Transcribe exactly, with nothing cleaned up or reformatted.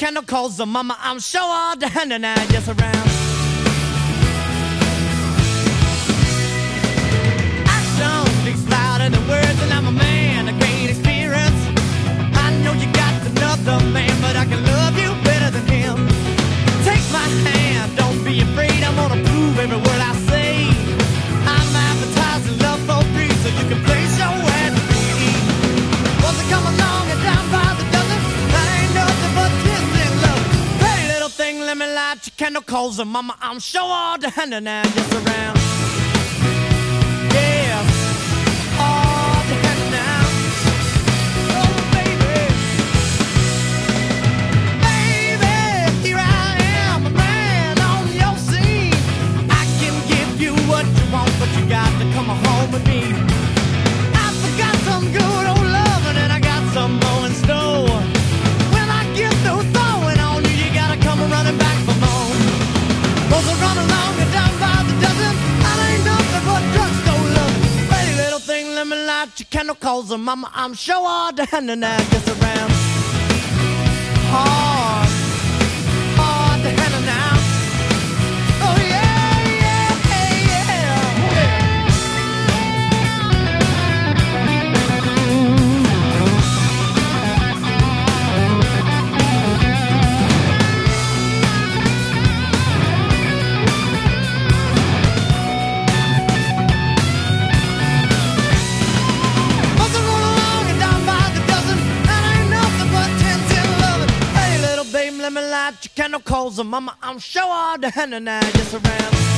candle calls her mama. I'm sure all the hand and I just around. Action speaks louder than words, and I'm a man of great experience. I know you got another man, but I can love you better than him. Take my hand, don't be afraid. I'm gonna prove every word I say. I'm advertising love for free, so you can place your ad to me. Once I come along and down by the dozen, that ain't nothing but kiss and love. Pretty little thing, let me light your candle, calls her mama. I'm sure all the hand and I'm just around. Yeah, all the hand now. Oh baby, baby, here I am, a man on your scene. I can give you what you want, but you got to come home with me. I forgot some good old loving, and I got some more in store. When I get through throwing on you, you gotta come running back for more. Those are run along and down by the dozen. That ain't nothing but drugstore loving. Pretty little thing, let me light your candle, calls her mama. I'm sure all the hand and I gets around. Hard, hard the hand and now. Oh yeah, yeah, yeah. Must have run along and down by the dozen. That ain't nothing but ten, ten loving. Hey little babe, let me light your candle, calls her mama. I'm sure all the hand and I just around.